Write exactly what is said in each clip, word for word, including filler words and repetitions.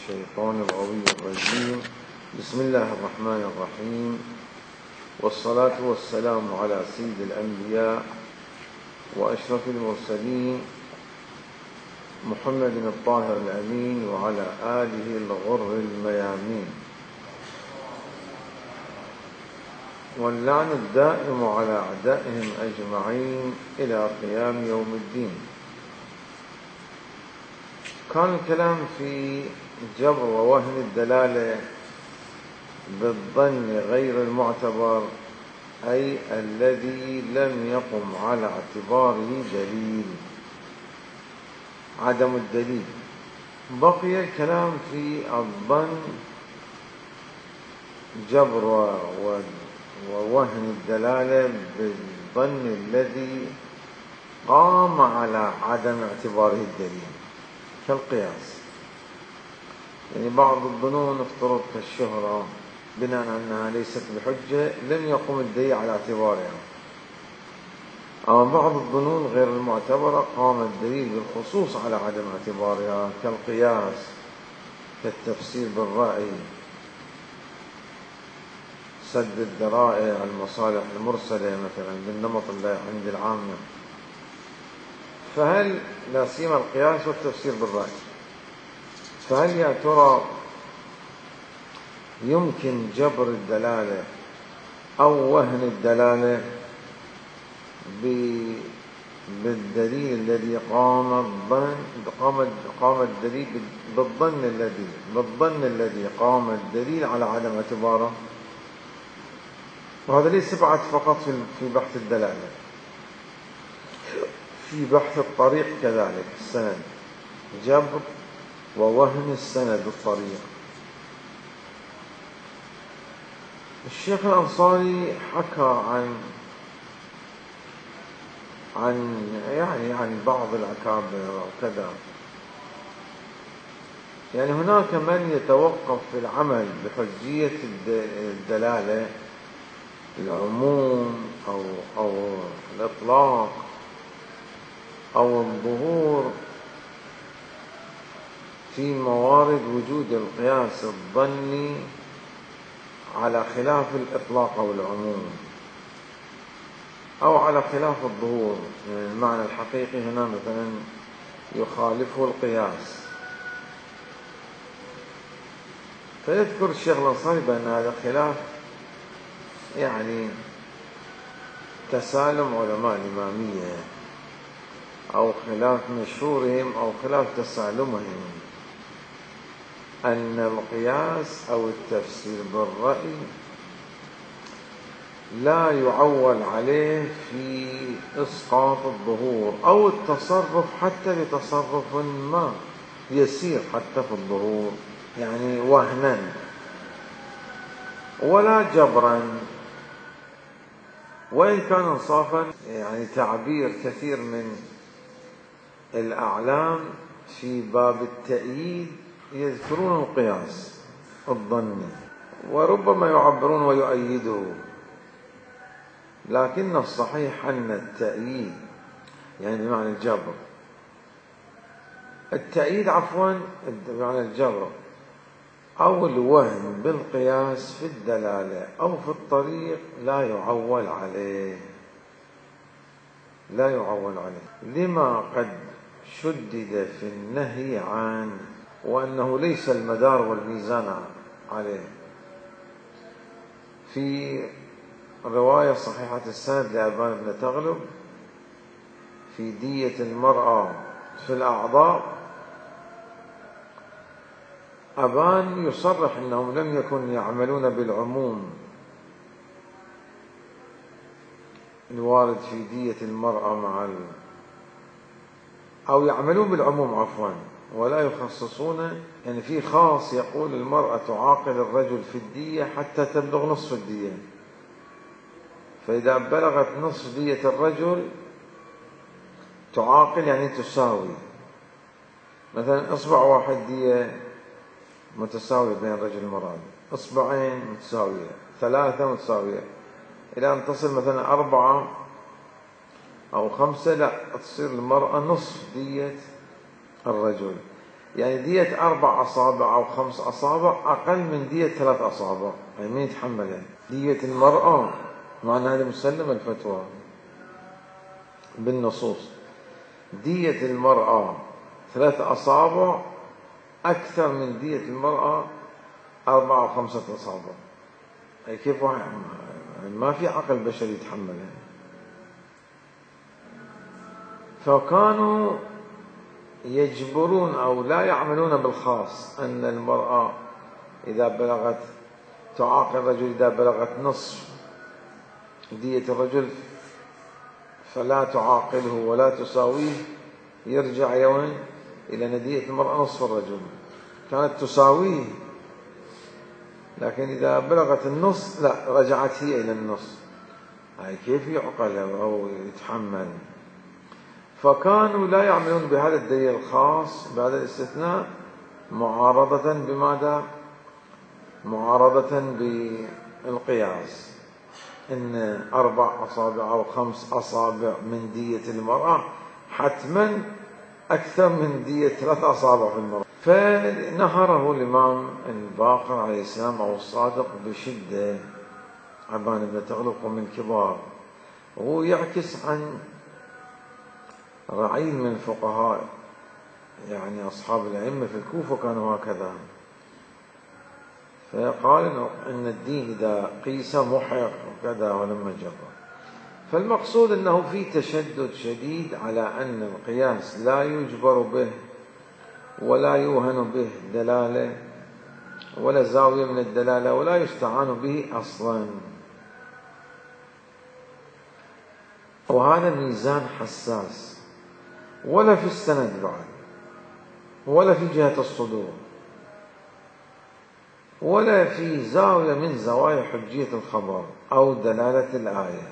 الشيطان الغوي الرجيم. بسم الله الرحمن الرحيم، والصلاة والسلام على سيد الأنبياء وأشرف المرسلين محمد الطاهر الأمين وعلى آله الغر الميامين، واللعن الدائم على أعدائهم أجمعين إلى قيام يوم الدين. كان الكلام في جبر ووهن الدلالة بالظن غير المعتبر، أي الذي لم يقم على اعتباره دليل، عدم الدليل. بقي الكلام في الظن، جبر ووهن الدلالة بالظن الذي قام على عدم اعتباره الدليل، كالقياس. يعني بعض الظنون افترض كالشهرة بناء على أنها ليست بحجة لم يقم الدليل على اعتبارها، أما بعض الظنون غير المعتبرة قام الدليل بالخصوص على عدم اعتبارها، كالقياس، كالتفسير بالرأي، سد الذرائع، المصالح المرسلة مثلا بالنمط اللي عند العامة. فهل لا سيما القياس والتفسير بالرأي، فهل يا ترى يمكن جبر الدلالة أو وهن الدلالة بالدليل الذي قام الظن قام قام الدليل بالظن الذي بالظن الذي قام الدليل على عدم اعتباره؟ وهذا ليس بعد فقط في بحث الدلالة، في بحث الطريق كذلك، السند، جبر ووهن السند الطريق. الشيخ الأنصاري حكى عن عن يعني عن بعض الأكابر وكذا، يعني هناك من يتوقف في العمل بحجية الدلالة، العموم أو أو الإطلاق أو الظهور في موارد وجود القياس الظني على خلاف الإطلاق أو العموم، أو على خلاف الظهور. يعني المعنى الحقيقي هنا مثلا يخالفه القياس. فيذكر الشيخ الأنصاري بأن هذا خلاف يعني تسالم علماء الإمامية، أو خلاف مشهورهم، أو خلاف تسالمهم، أن القياس أو التفسير بالرأي لا يعول عليه في إسقاط الظهور أو التصرف، حتى بتصرف ما يسير حتى في الظهور، يعني وهنا ولا جبرا، وإن كان انصافا. يعني تعبير كثير من الأعلام في باب التأييد يذكرون القياس الظني، وربما يعبرون ويؤيده، لكن الصحيح أن التأييد يعني بمعنى الجبر، التأييد عفوا بمعنى الجبر أو الوهن بالقياس في الدلالة أو في الطريق لا يعول عليه، لا يعول عليه لما قد شدد في النهي عنه، وأنه ليس المدار والميزان عليه. في رواية صحيحة السند لأبان بن تغلب في دية المرأة في الأعضاء، أبان يصرح أنهم لم يكن يعملون بالعموم الوارد في دية المرأة مع ال... أو يعملون بالعموم عفوا ولا يخصصون. يعني في خاص يقول المرأة تعاقل الرجل في الدية حتى تبلغ نصف الدية، فإذا بلغت نصف دية الرجل تعاقل يعني تساوي، مثلا إصبع واحد دية متساوية بين الرجل والمرأة، إصبعين متساوية، ثلاثة متساوية، إلى أن تصل مثلا أربعة أو خمسة لا تصير المرأة نصف دية الرجل. يعني دية أربع أصابع أو خمس أصابع أقل من دية ثلاث أصابع، يعني مين يتحملها؟ دية المرأة، معنى هذا مسلم الفتوى بالنصوص. دية المرأة ثلاث أصابع أكثر من دية المرأة أربعة أو خمسة أصابع. أي كيف واحد ما في عقل بشري يتحملها. فكانوا يجبرون أو لا يعملون بالخاص أن المرأة إذا بلغت تعاقل الرجل إذا بلغت نصف دية الرجل فلا تعاقله ولا تساويه، يرجع يوم إلى ندية المرأة نصف الرجل، كانت تساويه، لكن إذا بلغت النصف لا، رجعت هي إلى النصف. هاي كيف يعقل أو يتحمل؟ فكانوا لا يعملون بهذا الدليل الخاص بهذا الاستثناء، معارضة بماذا؟ معارضة بالقياس، إن أربع أصابع أو خمس أصابع من دية المرأة حتما أكثر من دية ثلاث أصابع في المرأة. فنهره الإمام الباقر عليه السلام أو الصادق بشدة، عبان بن تغلق من كبار، وهو يعكس عن رعيل من الفقهاء، يعني أصحاب الأئمة في الكوفة كانوا هكذا. فقال إن الدين إذا قيس محق وكذا ولما جرى. فالمقصود أنه في تشدد شديد على أن القياس لا يجبر به ولا يوهن به دلالة ولا زاوية من الدلالة ولا يستعان به أصلا. وهذا ميزان حساس، ولا في السند بعد، ولا في جهة الصدور، ولا في زاوية من زوايا حجية الخبر أو دلالة الآية.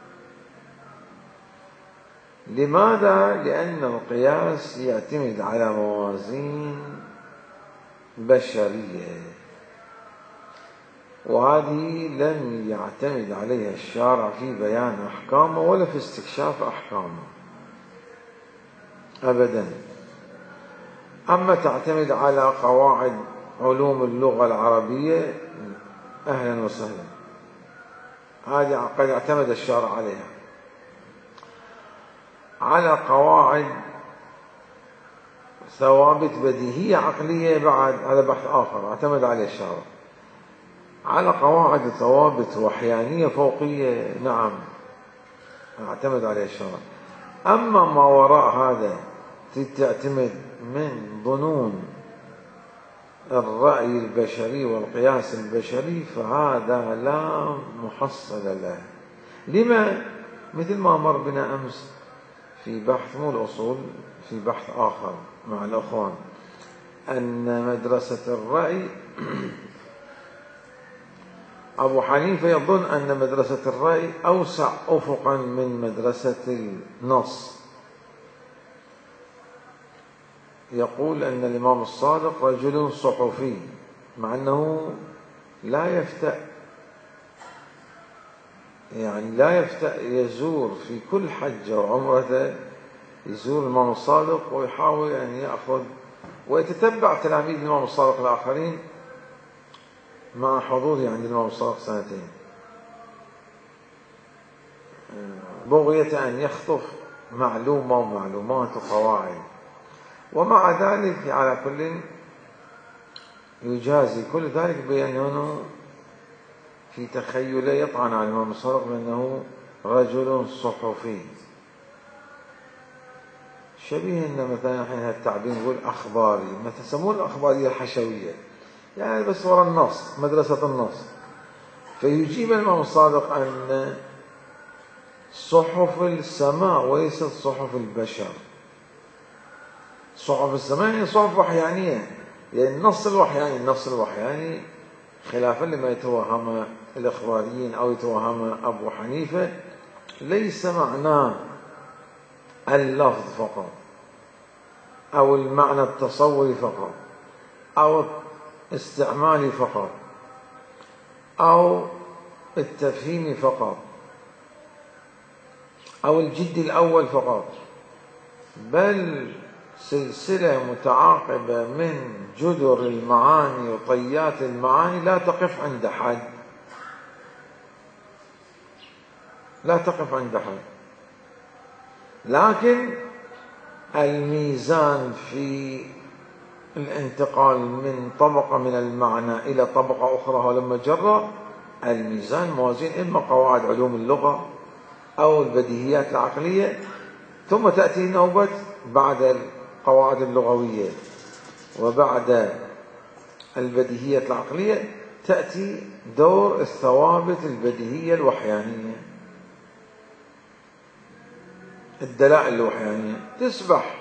لماذا؟ لأن القياس يعتمد على موازين بشرية، وهذه لم يعتمد عليها الشارع في بيان أحكامه ولا في استكشاف أحكامه أبدا. أما تعتمد على قواعد علوم اللغة العربية أهلا وسهلا، هذه قد اعتمد الشارع عليها. على قواعد ثوابت بديهية عقلية بعد، هذا بحث آخر اعتمد عليه الشارع. على قواعد ثوابت وحيانية فوقية نعم اعتمد عليه الشارع. أما ما وراء هذا تعتمد من ظنون الرأي البشري والقياس البشري، فهذا لا محصل له. لما؟ مثل ما مر بنا أمس في بحث مو الأصول، في بحث آخر مع الأخوان، أن مدرسة الرأي أبو حنيفة يظن أن مدرسة الرأي أوسع أفقا من مدرسة النص. يقول أن الإمام الصادق رجل صحفي، مع أنه لا يفتأ، يعني لا يفتأ، يزور في كل حجة وعمرة يزور الإمام الصادق ويحاول أن يأخذ ويتتبع تلاميذ الإمام الصادق الآخرين مع حضوره عند الإمام الصادق سنتين، بغية أن يخطف معلومة ومعلومات وقواعد. ومع ذلك على كل يجازي كل ذلك بأنه في تخيله يطعن على الإمام الصادق بأنه رجل صحفي، شبيه إن مثلا حين التعبير يقول أخباري، ما تسمون الأخبارية الحشوية، يعني بس وراء النص، مدرسة النص. فيجيب الإمام الصادق أن صحف السماء وليست صحف البشر. صحف السماء هي صحف وحيانية، يعني النص الوحياني، النص الوحياني خلافا لما يتوهم الإخباريين أو يتوهم أبو حنيفة، ليس معناه اللفظ فقط أو المعنى التصوري فقط أو استعمالي فقط أو التفهيم فقط أو الجد الأول فقط، بل سلسلة متعاقبة من جذر المعاني وطيات المعاني لا تقف عند حد، لا تقف عند حد. لكن الميزان في الانتقال من طبقة من المعنى إلى طبقة أخرى ولما جرى الميزان موازين، إما قواعد علوم اللغة أو البديهيات العقلية، ثم تأتي نوبة بعد القواعد اللغوية وبعد البديهيات العقلية تأتي دور الثوابت البديهية الوحيانية، الدلائل الوحيانية. تسبح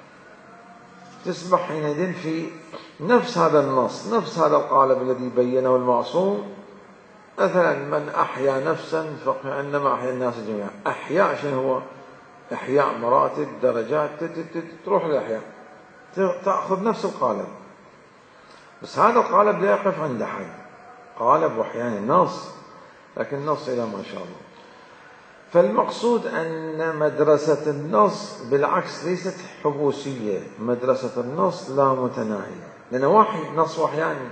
تسبح حينئذ في نفس هذا النص، نفس هذا القالب الذي بينه المعصوم. مثلا من أحيا نفسا فكأنما أحيا الناس جميعا. أحياء شنو هو؟ إحياء مراتب درجات، تروح للإحياء تأخذ نفس القالب، بس هذا القالب لا يقف عند حد، قالب وحياني نص، لكن نص إلى ما شاء الله. فالمقصود أن مدرسة النص بالعكس ليست حبوسية، مدرسة النص لا متناهية، لأن وحي نص وحياني.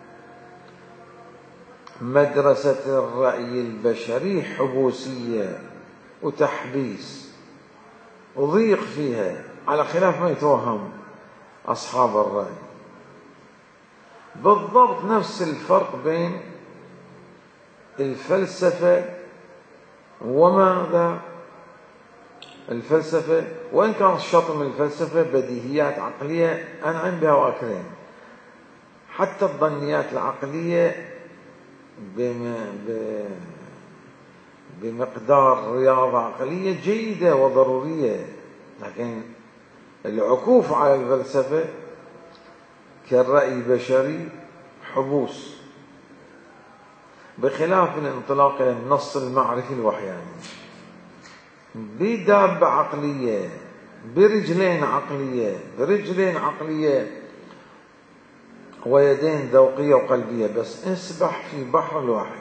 مدرسة الرأي البشري حبوسية وتحبيس وضيق فيها، على خلاف ما يتوهم أصحاب الرأي. بالضبط نفس الفرق بين الفلسفة وماذا الفلسفة، وإن كان الشطر من الفلسفة بديهيات عقلية أنعم بها وأكرم، حتى الظنيات العقلية بمقدار رياضة عقلية جيدة وضرورية، لكن العكوف على الفلسفة كالرأي البشري حبوس، بخلاف الانطلاق إلى النص المعرفي الوحياني بدابة عقلية برجلين عقلية برجلين عقلية ويدين ذوقية وقلبية، بس اسبح في بحر الوحي.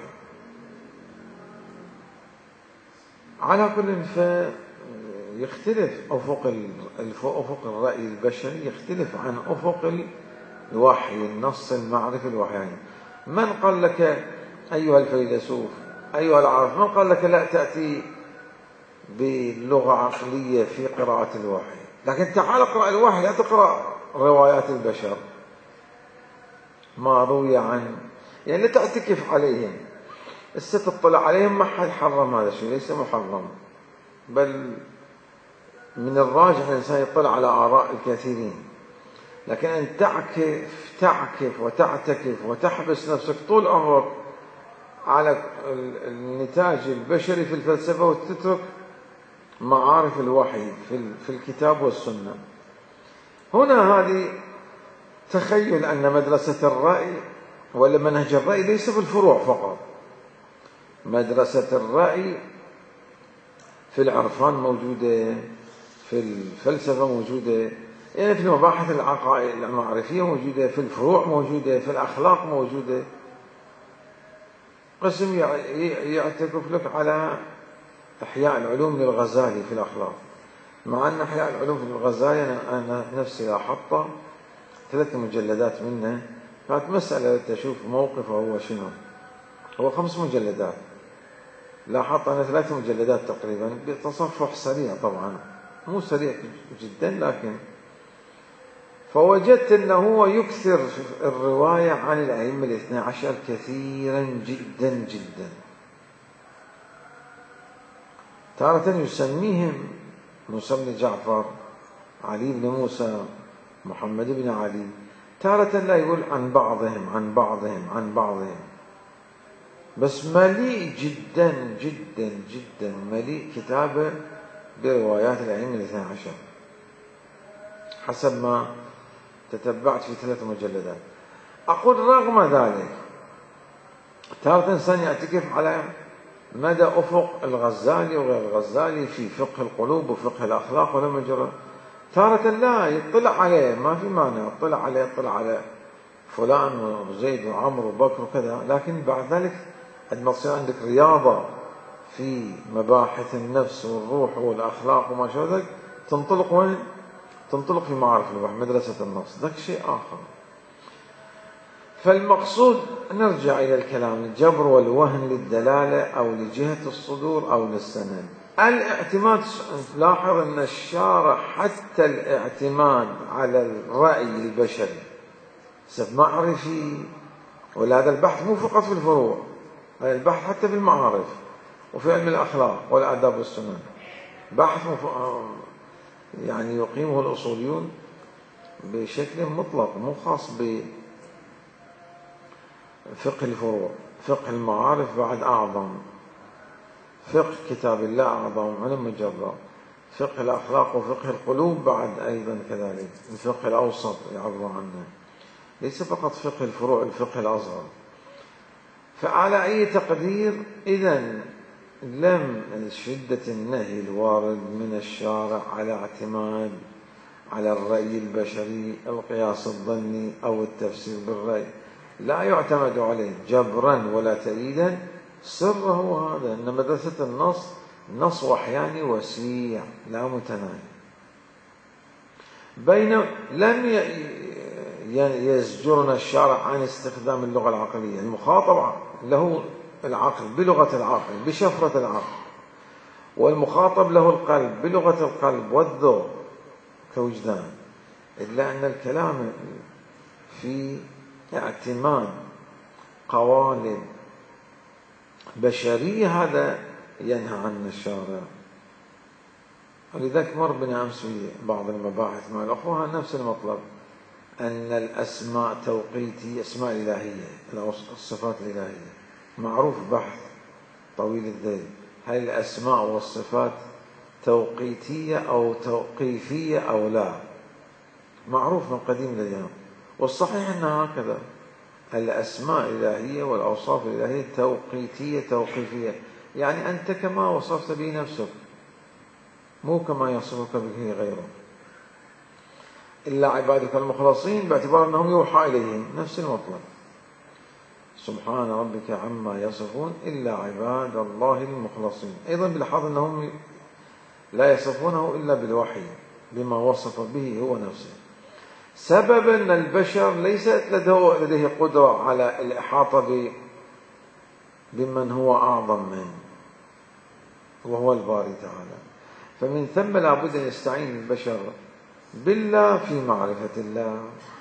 على كل فيختلف أفق أفق الرأي البشري، يختلف عن أفق الوحي النص المعرفي الوحياني. من قال لك أيها الفيلسوف أيها العارف، من قال لك لا تأتي بلغة عقلية في قراءة الوحي؟ لكن تعال اقرأ الوحي، لا تقرأ روايات البشر ما روي عن، يعني لا تعتكف عليهم، استطلع عليهم، ما حد حرم هذا الشيء، ليس محرم، بل من الراجح الإنسان يطلع على آراء الكثيرين. لكن أن تعكف تعكف وتعتكف وتحبس نفسك طول عمرك على النتاج البشري في الفلسفة وتترك معارف الوحي في الكتاب والسنة، هنا هذه تخيل أن مدرسة الرأي ولا منهج الرأي ليس في الفروع فقط. مدرسة الرأي في العرفان موجودة، في الفلسفة موجودة، يعني في المباحث العقائد المعرفية موجودة، في الفروع موجودة، في الأخلاق موجودة. قسم يعتكف لك على إحياء العلوم للغزالي في الأخلاق، مع أن إحياء العلوم في الغزالي أنا نفسي لاحظت ثلاث مجلدات منه، كانت مسألة تشوف موقفه هو شنو. هو خمس مجلدات، لاحظت أنا ثلاث مجلدات تقريبا بتصفح سريع، طبعا مو سريع جدا، لكن فوجدت أنه هو يكثر الرواية عن الأئمة الاثنى عشر كثيرا جدا جدا. تارة يسميهم موسى بن جعفر، علي بن موسى، محمد بن علي، تارة لا يقول عن بعضهم عن بعضهم عن بعضهم، بس مليء جدا جدا جدا مليء كتابه بروايات الأئمة الاثنى عشر حسب ما تتبعت في ثلاث مجلدات. أقول رغم ذلك تارة إنسان يعتكف على مدى أفق الغزالي وغير الغزالي في فقه القلوب وفقه الأخلاق ولما جرى، تارة لا يطلع عليه، ما في مانع يطلع عليه، يطلع على فلان وزيد وعمر وبكر وكذا، لكن بعد ذلك عندما تصير عندك رياضة في مباحث النفس والروح والأخلاق وما شابه ذلك، تنطلق وين؟ تنطلق في معارف البحث مدرسة النص، ذاك شيء آخر. فالمقصود نرجع إلى الكلام، الجبر والوهن للدلالة أو لجهة الصدور أو للسند. الاعتماد، لاحظ أن الشارع حتى الاعتماد على الرأي البشري سب معرفي، ولا هذا البحث مو فقط في الفروع، هذا البحث حتى في المعارف وفي علم الأخلاق والآداب والسنن، بحث يعني يقيمه الأصوليون بشكل مطلق، مو خاص بفقه الفروع. فقه المعارف بعد أعظم، فقه كتاب الله أعظم على مجرد، فقه الأخلاق وفقه القلوب بعد أيضا كذلك، الفقه الأوسط يعبر عنه، ليس فقط فقه الفروع، الفقه الأصغر. فعلى أي تقدير إذن لم شدة النهي الوارد من الشارع على اعتماد على الرأي البشري، القياس الظني أو التفسير بالرأي، لا يعتمد عليه جبرا ولا تأييدا. سره هذا أن مدرسة النص نص وحياني وسيع لا متناهي، بين لم يزجرنا الشارع عن استخدام اللغة العقلية، المخاطب له العقل بلغة العقل بشفرة العقل، والمخاطب له القلب بلغة القلب والذوق كوجدان، إلا أن الكلام في اعتماد قوالب بشرية هذا ينهى عنه الشارع. ولذلك مر بنا أمس في بعض المباحث مع الأخوة نفس المطلب، أن الأسماء توقيتية، أسماء إلهية، الصفات الإلهية، معروف بحث طويل الذيل، هل الأسماء والصفات توقيتية أو توقيفية أو لا؟ معروف من قديم الأيام، والصحيح أنها هكذا، الأسماء الإلهية والأوصاف الإلهية توقيتية توقيفية، يعني أنت كما وصفت به نفسك، مو كما يصفك به غيرك، إلا عبادك المخلصين، باعتبار أنهم يوحى إليهم، نفس المطلب، سبحان ربك عما يصفون إلا عباد الله المخلصين. أيضا بلحظ أنهم لا يصفونه إلا بالوحي بما وصف به هو نفسه، سبب أن البشر ليست لديه قدرة على الإحاطة بمن هو أعظم منه وهو الباري تعالى. فمن ثم لابد أن يستعين البشر بالله في معرفة الله.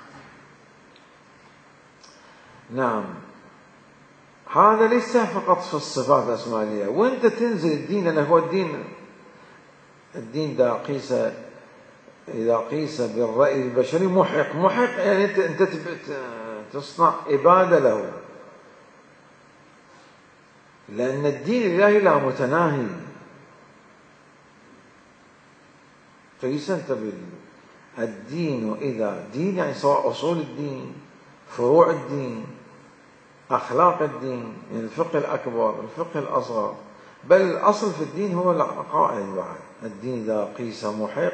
نعم، هذا ليس فقط في الصفات الأسمائية، وانت تنزل الدين، لأنه هو الدين، الدين دا قيس إذا قيس بالرأي البشري محق، محق يعني أنت أنت تصنع إبادة له، لأن الدين الإلهي لا متناهي. قيس أنت بالدين، إذا دين يعني سواء أصول الدين، فروع الدين، أخلاق الدين، يعني الفقه الأكبر، الفقه الأصغر، بل الأصل في الدين هو العقائد بعد. الدين إذا قيس محق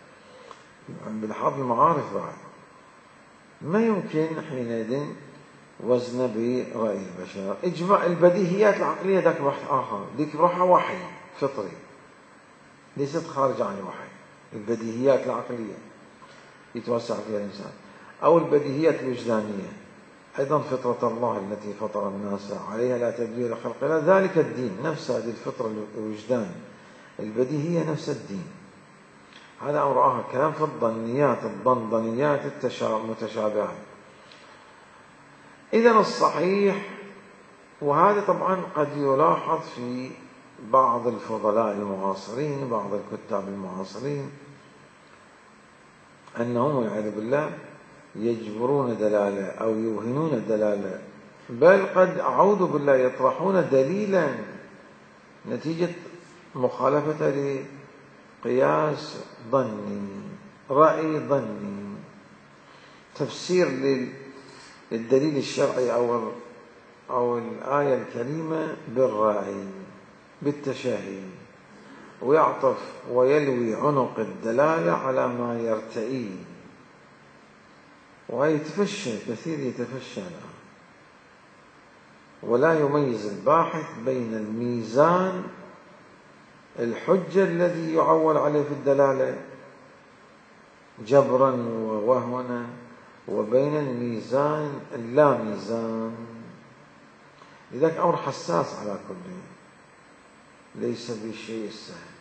بالحظ المعارف بعد، ما يمكن حينئذ وزن برأي البشر. إجماع البديهيات العقلية ذاك بحث آخر، ذيك روحها وحي فطري ليست خارج عن الوحي. البديهيات العقلية يتوسع فيها الإنسان، أو البديهيات الوجدانية، أيضا فطرة الله التي فطر الناس عليها لا تبديل لخلق الله، ذلك الدين نفس هذه الفطرة الوجدان البديهية نفس الدين. هذا أمر آخر، كلام في الظنيات، الظنظنيات المتشابهة. إذن الصحيح، وهذا طبعا قد يلاحظ في بعض الفضلاء المعاصرين، بعض الكتاب المعاصرين، أنهم والعياذ بالله يجبرون دلالة أو يوهنون دلالة، بل قد أعوذ بالله يطرحون دليلا نتيجة مخالفة لقياس ظني، رأي ظني، تفسير للدليل الشرعي أو أو الآية الكريمة بالرأي بالتشهي، ويعطف ويلوي عنق الدلالة على ما يرتئيه، ويتفشى كثير يتفشى له، ولا يميز الباحث بين الميزان الحجة الذي يعول عليه في الدلالة جبرا ووهنا، وبين الميزان اللا ميزان. لذلك أمر حساس على كل، ليس بشيء سهل.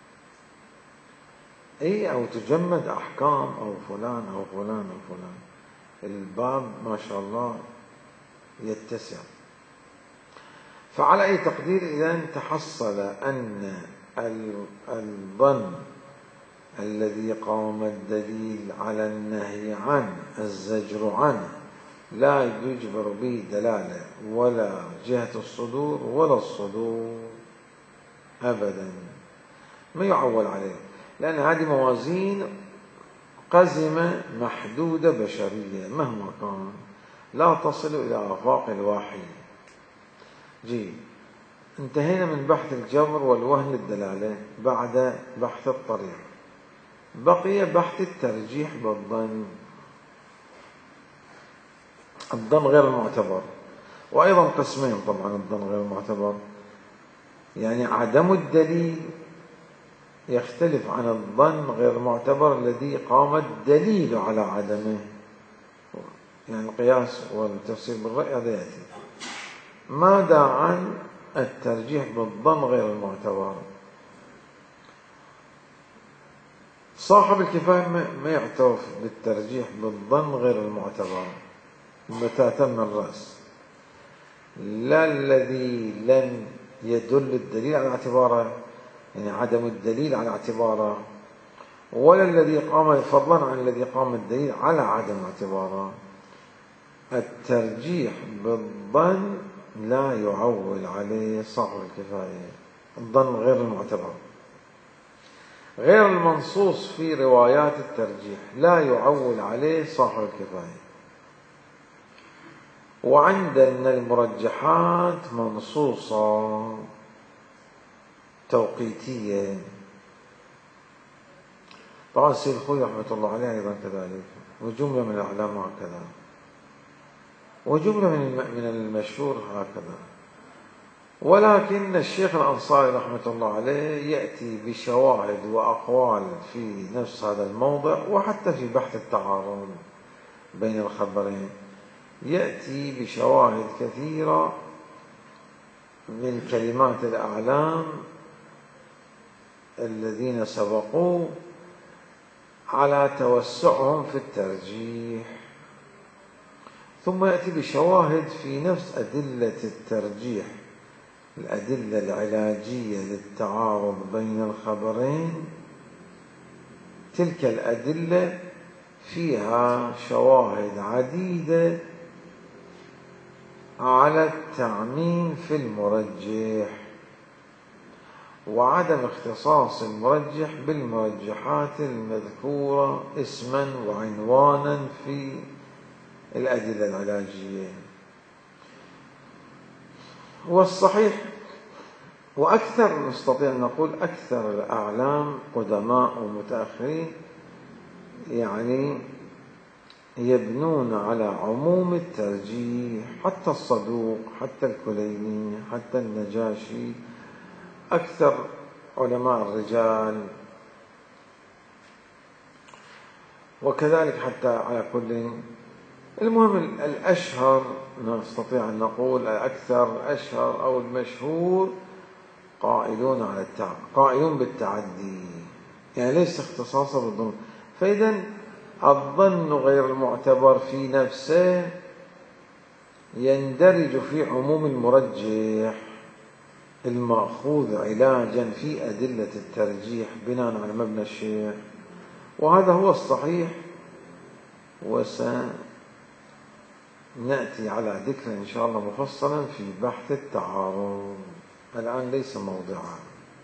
أي أو تجمد أحكام أو فلان أو فلان أو فلان، الباب ما شاء الله يتسع. فعلى أي تقدير إذا تحصل أن الظن الذي قام الدليل على النهي عنه الزجر عنه لا يجبر به دلالة ولا جهة الصدور ولا الصدور أبدا، ما يعول عليه، لأن هذه موازين قزمة محدودة بشرية مهما كان، لا تصل إلى آفاق الوحي. جيد، انتهينا من بحث الجبر والوهن الدلالة. بعد بحث الطريق بقي بحث الترجيح بالظن، الظن غير المعتبر، وأيضا قسمين طبعا الظن غير المعتبر، يعني عدم الدليل يختلف عن الظن غير المعتبر الذي قام الدليل على عدمه، يعني القياس والتفسير بالرأي هذا يأتي. ماذا عن الترجيح بالظن غير المعتبر؟ صاحب الكفاية ما يعترف بالترجيح بالظن غير المعتبر متى تم الرأس، لا الذي لن يدل الدليل على اعتباره، يعني عدم الدليل على اعتباره، ولا الذي قام فضلا عن الذي قام الدليل على عدم اعتباره. الترجيح بالظن لا يعول عليه صاحب الكفاية، الظن غير المعتبر غير المنصوص في روايات الترجيح لا يعول عليه صاحب الكفاية. وعندنا المرجحات منصوصة توقيتية، طبعا السيد الخوي رحمة الله عليه أيضا كذلك، وجملة من الأعلام هكذا، وجملة من المشهور هكذا. ولكن الشيخ الأنصاري رحمة الله عليه يأتي بشواهد وأقوال في نفس هذا الموضع، وحتى في بحث التعارض بين الخبرين يأتي بشواهد كثيرة من كلمات الأعلام الذين سبقوا على توسعهم في الترجيح، ثم يأتي بشواهد في نفس أدلة الترجيح، الأدلة العلاجية للتعارض بين الخبرين. تلك الأدلة فيها شواهد عديدة على التعميم في المرجح وعدم اختصاص المرجح بالمرجحات المذكورة اسما وعنوانا في الأدلة العلاجية. والصحيح وأكثر، نستطيع أن نقول أكثر الأعلام قدماء ومتأخرين يعني يبنون على عموم الترجيح، حتى الصدوق، حتى الكليني، حتى النجاشي، أكثر علماء الرجال، وكذلك حتى على كل. المهم الأشهر نستطيع أن نقول الأكثر أشهر أو المشهور قائلون على التع... قائلون بالتعدي، يعني ليس اختصاصا بالظن. فإذا الظن غير المعتبر في نفسه يندرج في عموم المرجح المأخوذ علاجا في أدلة الترجيح بناء على مبنى الشيخ، وهذا هو الصحيح. وسنأتي على ذكر إن شاء الله مفصلا في بحث التعارض، الآن ليس موضعا.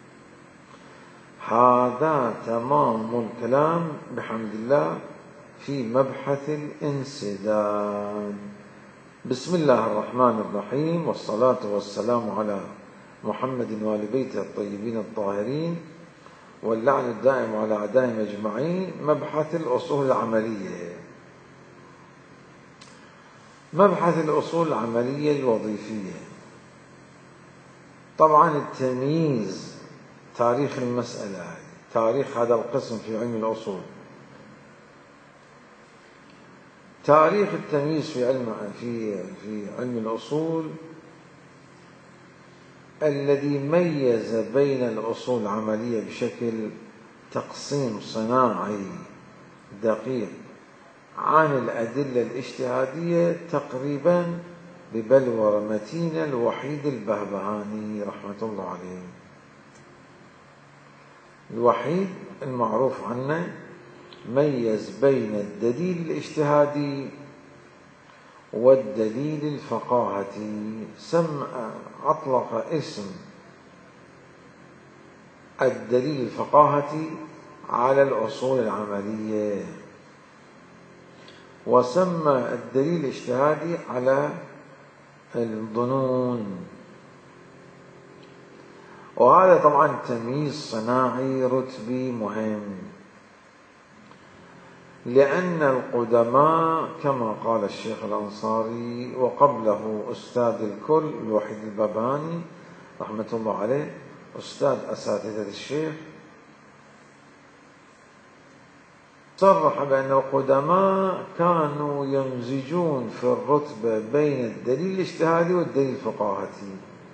هذا تمام الكلام بحمد الله في مبحث الانسداد. بسم الله الرحمن الرحيم، والصلاة والسلام على محمد وآل بيته الطيبين الطاهرين، واللعن الدائم على أعدائهم أجمعين. مبحث الأصول العملية، مبحث الأصول العملية الوظيفية. طبعا التمييز، تاريخ المسألة، تاريخ هذا القسم في علم الأصول تاريخ التمييز في علم في في علم الأصول الذي ميز بين الأصول العملية بشكل تقسيم صناعي دقيق عن الأدلة الاجتهادية تقريبا ببلورة متينة الوحيد البهبهاني رحمة الله عليه. الوحيد المعروف عنه ميز بين الدليل الاجتهادي والدليل الفقاهتي، سمى أطلق اسم الدليل الفقاهتي على الأصول العملية، وسمى الدليل الاجتهادي على الظنون. وهذا طبعا تمييز صناعي رتبي مهم، لأن القدماء كما قال الشيخ الأنصاري وقبله أستاذ الكل الوحيد البهبهاني رحمة الله عليه، أستاذ أساتذة الشيخ، صرح بأن القدماء كانوا يمزجون في الرتبة بين الدليل الاجتهادي والدليل الفقاهتي،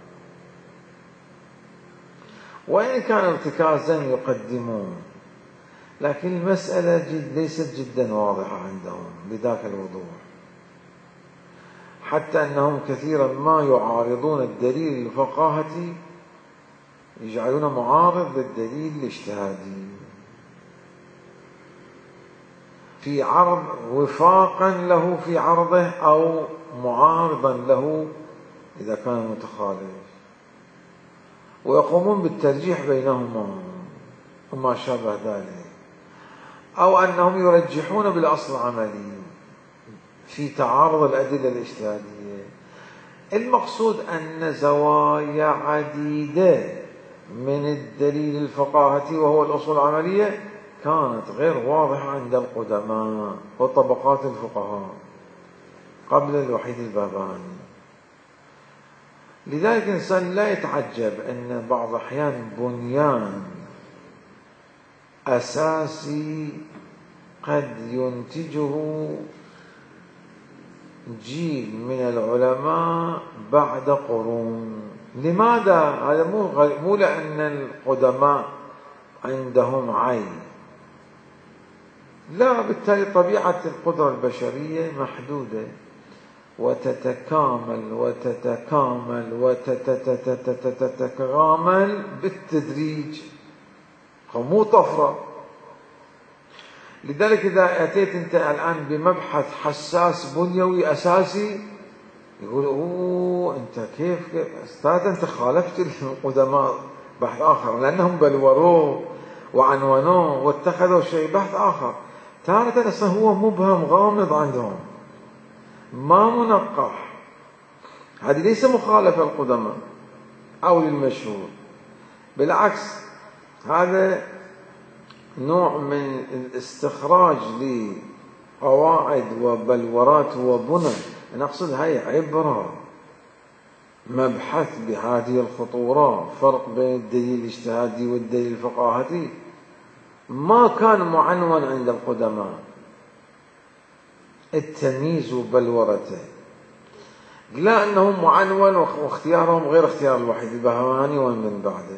وإن كان ارتكازا يقدمون، لكن المسألة جد ليست جدا واضحة عندهم بذاك الوضوح، حتى أنهم كثيرا ما يعارضون الدليل الفقاهتي، يجعلون معارض للدليل الاجتهادي في عرض وفاقا له في عرضه أو معارضا له إذا كان متخالف، ويقومون بالترجيح بينهما وما شابه ذلك، أو أنهم يرجحون بالأصل العملي في تعارض الأدلة الاجتهادية. المقصود أن زوايا عديدة من الدليل الفقاهتي وهو الأصول العملية كانت غير واضحة عند القدماء وطبقات الفقهاء قبل الوحيد البهبهاني. لذلك الإنسان لا يتعجب أن بعض الأحيان بنيان أساسي قد ينتجه جيل من العلماء بعد قرون. لماذا؟ هذا مو مو لأن القدماء عندهم عين، لا، بالتالي طبيعة القدرة البشرية محدودة وتتكامل وتتكامل وتتكامل بالتدريج، مو طفرة. لذلك إذا أتيت أنت الآن بمبحث حساس بنيوي أساسي يقول أوه أنت كيف أستاذ أنت خالفت القدماء بحث آخر، لأنهم بلوروه وعنونوه واتخذوا شيء بحث آخر. تارة أصلا هو مبهم غامض عندهم ما منقح. هذه ليس مخالفة القدماء أو للمشهور، بالعكس هذا نوع من الاستخراج لقواعد وبلورات وبنى. أنا أقصد هاي عبرة مبحث بهذه الخطورة، فرق بين الدليل الاجتهادي والدليل الفقاهتي ما كان معنون عند القدماء، التمييز وبلورته، لا أنه معنون واختيارهم غير اختيار الوحيد البهبهاني ومن بعده.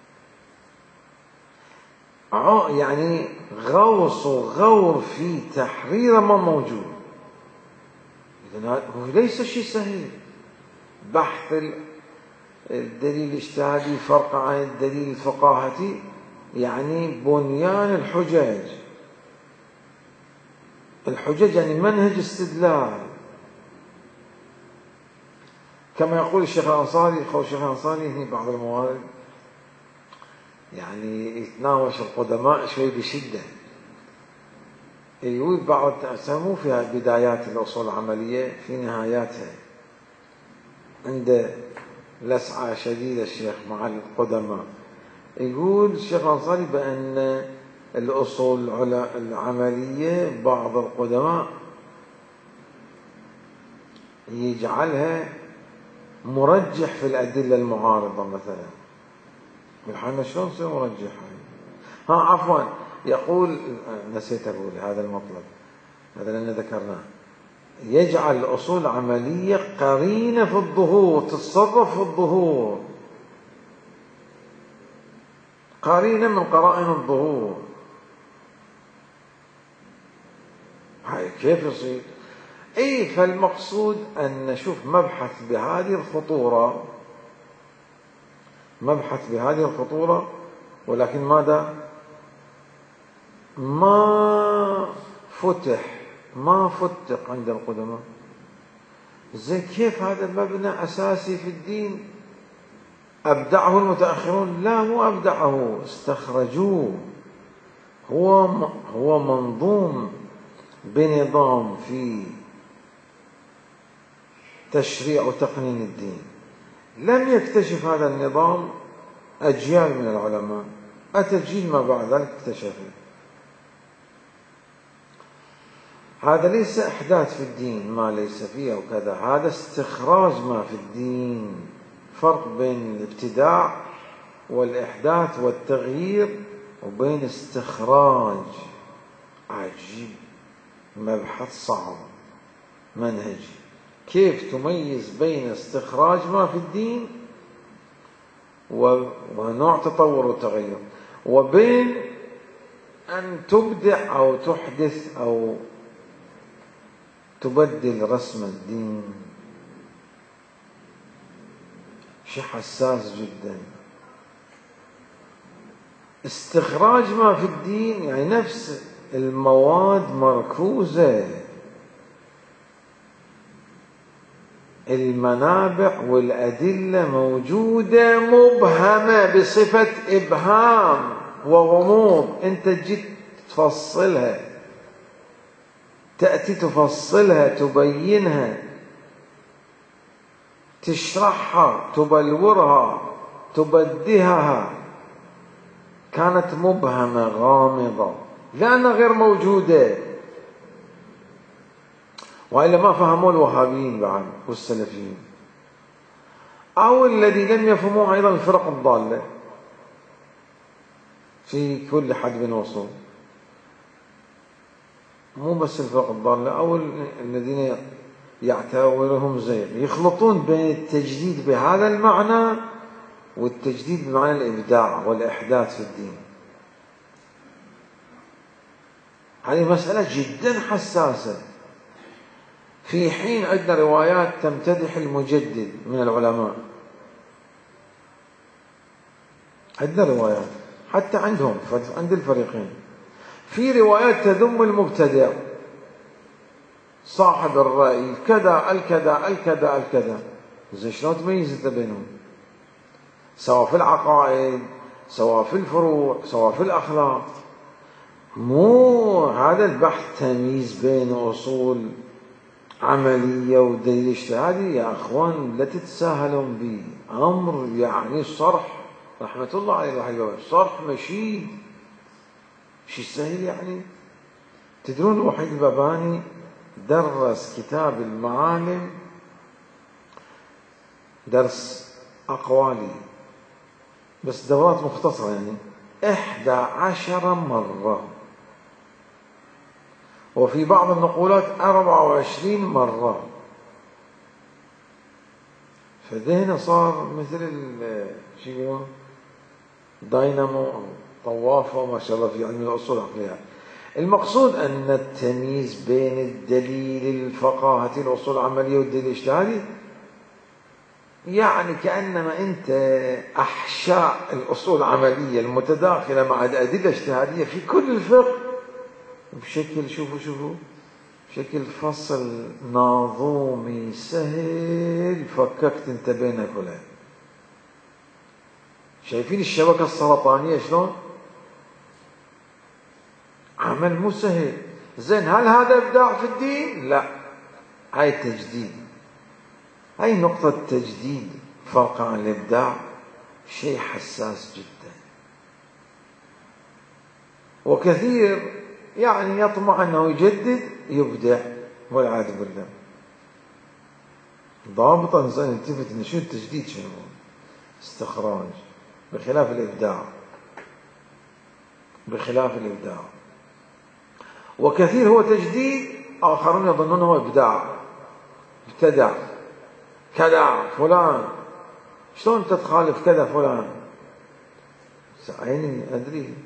يعني غوص وغور في تحرير ما موجود. إذن ليس شيء سهل بحث الدليل الاجتهادي فرق عن الدليل الفقاهتي، يعني بنيان الحجج. الحجج يعني منهج استدلال، كما يقول الشيخ الأنصاري. الشيخ الأنصاري هنا بعض الموارد يعني يتناوش القدماء شوي بشدة، يقول بعض مو في بدايات الأصول العملية، في نهاياتها عند لسعة شديدة الشيخ مع القدماء. يقول الشيخ الأنصاري بأن الأصول العملية بعض القدماء يجعلها مرجح في الأدلة المعارضة مثلا. بالحال شلون تصير مرجحة؟ ها عفوا، يقول نسيت أقول هذا المطلب، هذا لأن ذكرناه. يجعل الأصول عملية قرينة في الظهور، تتصرف في الظهور، قرينة من قرائن الظهور. هاي كيف يصير؟ اي فالمقصود ان نشوف مبحث بهذه الخطورة، مبحث بهذه الخطورة، ولكن ماذا؟ ما فتح، ما فتق عند القدماء. زين كيف هذا مبنى أساسي في الدين أبدعه المتأخرون؟ لا، مو أبدعه، استخرجوه. هو هو منظوم بنظام في تشريع وتقنين الدين. لم يكتشف هذا النظام أجيال من العلماء، أتى جيل ما بعد ذلك اكتشفه. هذا ليس إحداث في الدين ما ليس فيه وكذا، هذا استخراج ما في الدين. فرق بين الابتداع والإحداث والتغيير وبين استخراج. عجيب، مبحث صعب منهجي. كيف تميز بين استخراج ما في الدين ونوع تطور وتغير، وبين أن تبدع أو تحدث أو تبدل رسم الدين. شيء حساس جدا. استخراج ما في الدين يعني نفس المواد مركوزة، المنابع والأدلة موجودة مبهمة بصفة إبهام وغموض. أنت جيت تفصلها، تأتي تفصلها، تبينها، تشرحها، تبلورها، تبدهها، كانت مبهمة غامضة لأنها غير موجودة. وإلا ما فهموا الوهابيين بعد والسلفيين، أو الذي لم يفهموا أيضا الفرق الضالة في كل حدب وصول. مو بس الفرق الضالة، أو الذين يعتبرهم زيغ، يخلطون بين التجديد بهذا المعنى والتجديد بمعنى الإبداع والإحداث في الدين. هذه مسألة جدا حساسة. في حين عندنا روايات تمتدح المجدد من العلماء، عندنا روايات حتى عندهم عند الفريقين، في روايات تذم المبتدع صاحب الرأي كذا الكذا الكذا الكذا. زين شلون تميز انت بينهم؟ سواء في العقائد، سواء في الفروع، سواء في الأخلاق. مو هذا البحث تمييز بين أصول عملية ودليل اجتهادي. يا أخوان لا تتساهلون به، أمر يعني صرح رحمة الله عليه الوحيد، صرح مشيد، شي سهل يعني. تدرون الوحيد الباباني درس كتاب المعالم درس أقوالي، بس دورات مختصرة يعني، إحدى عشر مرة، وفي بعض النقولات أربعة وعشرين مرة. فذهنه صار مثل شو يقولون داينامو أو طوافة ما شاء الله في علم الأصول العقلية. المقصود أن التمييز بين الدليل الفقاهة الأصول العملية والدليل الاجتهادي يعني كأنما أنت أحشاء الأصول العملية المتداخلة مع الأدلة الاجتهادية في كل الفقه بشكل، شوفوا شوفوا بشكل فصل ناظومي سهل، فككت انت بينها كلها. شايفين الشبكة السرطانية شلون؟ عمل مو سهل. زين هل هذا إبداع في الدين؟ لا، هاي تجديد. هاي نقطة تجديد فرق عن الإبداع، شيء حساس جدا. وكثير يعني يطمع أنه يجدد يبدع والعياذ بالله. ضابط الإنسان يلتفت أن شو التجديد، شنو استخراج، بخلاف الإبداع، بخلاف الإبداع. وكثير هو تجديد آخرون يظنونه إبداع، ابتدع كذا فلان، شلون أنت تخالف كذا فلان؟ عيني أدري.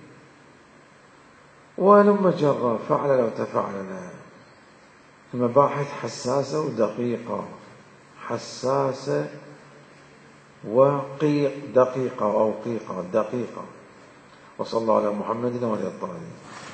ولما جرى فعل لو تفعل. المباحث حساسة ودقيقة، حساسة وقيق دقيقة أو قيقة دقيقة. وصلى الله على محمد وعلى آله الطاهرين.